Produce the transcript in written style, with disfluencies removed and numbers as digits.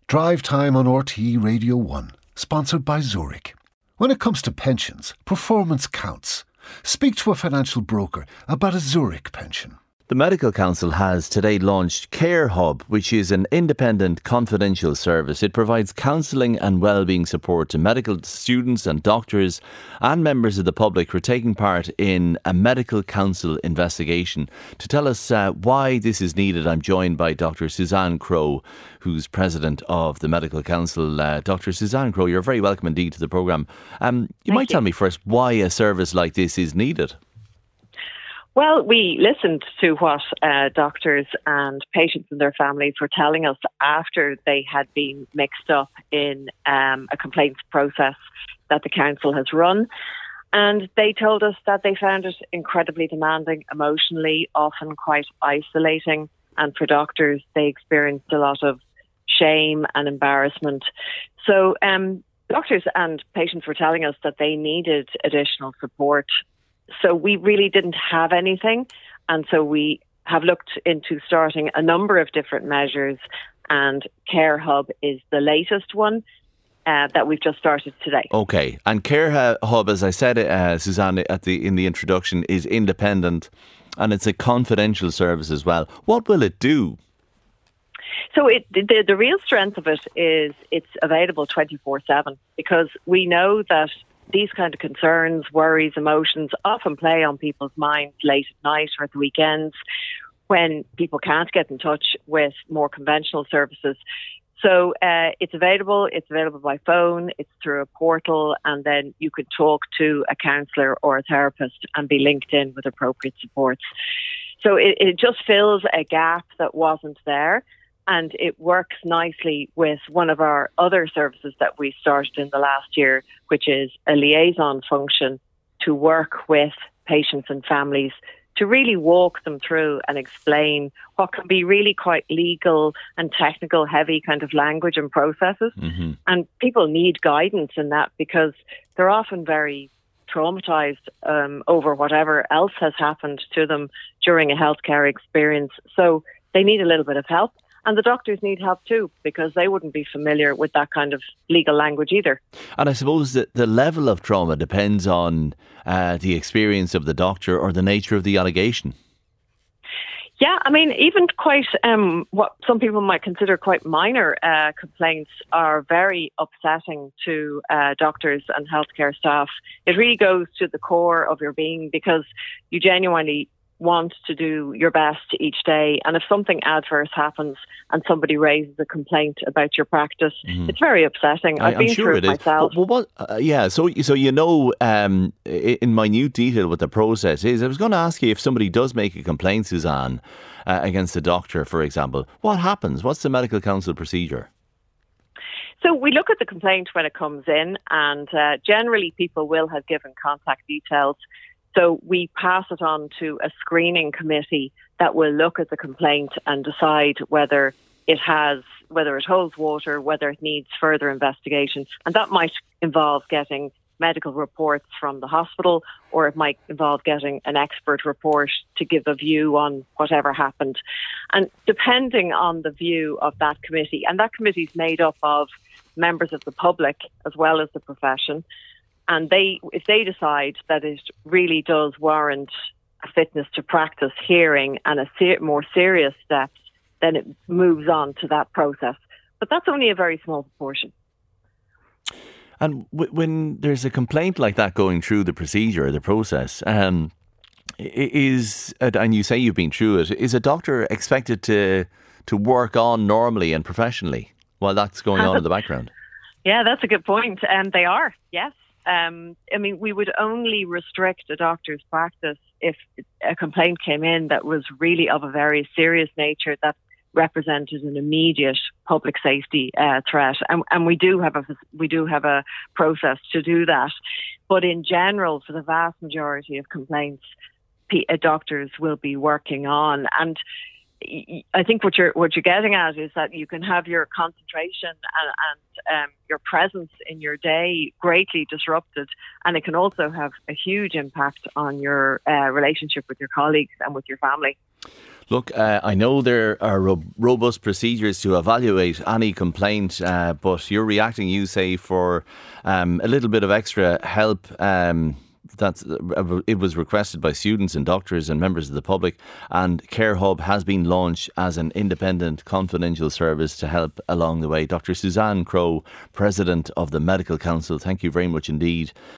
Drive Time on RTE Radio 1, sponsored by Zurich. When it comes to pensions, performance counts. Speak to a financial broker about a Zurich pension. The Medical Council has today launched Care Hub, which is an independent confidential service. It provides counselling and wellbeing support to medical students and doctors and members of the public who are taking part in a medical council investigation. To tell us why this is needed, I'm joined by Dr. Suzanne Crowe, who's president of the Medical Council. Dr. Suzanne Crowe, you're very welcome indeed to the programme. You might tell me first why a service like this is needed. Well, we listened to what doctors and patients and their families were telling us after they had been mixed up in a complaints process that the council has run. And they told us that they found it incredibly demanding, emotionally, often quite isolating. And for doctors, they experienced a lot of shame and embarrassment. So doctors and patients were telling us that they needed additional support. So we really didn't have anything. And so we have looked into starting a number of different measures, and Care Hub is the latest one that we've just started today. Okay. And Care Hub, as I said, Suzanne, in the introduction, is independent and it's a confidential service as well. What will it do? So the real strength of it is it's available 24/7, because we know that these kind of concerns, worries, emotions often play on people's minds late at night or at the weekends when people can't get in touch with more conventional services. So it's available by phone, it's through a portal, and then you could talk to a counsellor or a therapist and be linked in with appropriate supports. So it just fills a gap that wasn't there. And it works nicely with one of our other services that we started in the last year, which is a liaison function to work with patients and families to really walk them through and explain what can be really quite legal and technical, heavy kind of language and processes. Mm-hmm. And people need guidance in that because they're often very traumatised over whatever else has happened to them during a healthcare experience. So they need a little bit of help. And the doctors need help too, because they wouldn't be familiar with that kind of legal language either. And I suppose that the level of trauma depends on the experience of the doctor or the nature of the allegation. Yeah, I mean, even quite what some people might consider quite minor complaints are very upsetting to doctors and healthcare staff. It really goes to the core of your being, because you genuinely want to do your best each day, and if something adverse happens and somebody raises a complaint about your practice, it's very upsetting. I've been through it myself. So you know, in minute detail what the process is. I was going to ask you, if somebody does make a complaint, Suzanne, against a doctor, for example, what happens? What's the Medical Council procedure? So we look at the complaint when it comes in, and generally people will have given contact details. So we pass it on to a screening committee that will look at the complaint and decide whether it holds water, whether it needs further investigation. And that might involve getting medical reports from the hospital, or it might involve getting an expert report to give a view on whatever happened. And depending on the view of that committee, and that committee is made up of members of the public as well as the profession, and if they decide that it really does warrant a fitness to practice hearing and more serious steps, then it moves on to that process. But that's only a very small proportion. And when there's a complaint like that going through the procedure, the process, and you say you've been through it, is a doctor expected to work on normally and professionally while that's going on in the background? Yeah, that's a good point. They are, yes. I mean, we would only restrict a doctor's practice if a complaint came in that was really of a very serious nature that represented an immediate public safety threat, and we do have a process to do that. But in general, for the vast majority of complaints, doctors will be working on. And I think what you're getting at is that you can have your concentration and your presence in your day greatly disrupted, and it can also have a huge impact on your relationship with your colleagues and with your family. Look, I know there are robust procedures to evaluate any complaint, but you're reacting, you say, for a little bit of extra help. It was requested by students and doctors and members of the public, and Care Hub has been launched as an independent confidential service to help along the way. Dr. Suzanne Crowe, President of the Medical Council, thank you very much indeed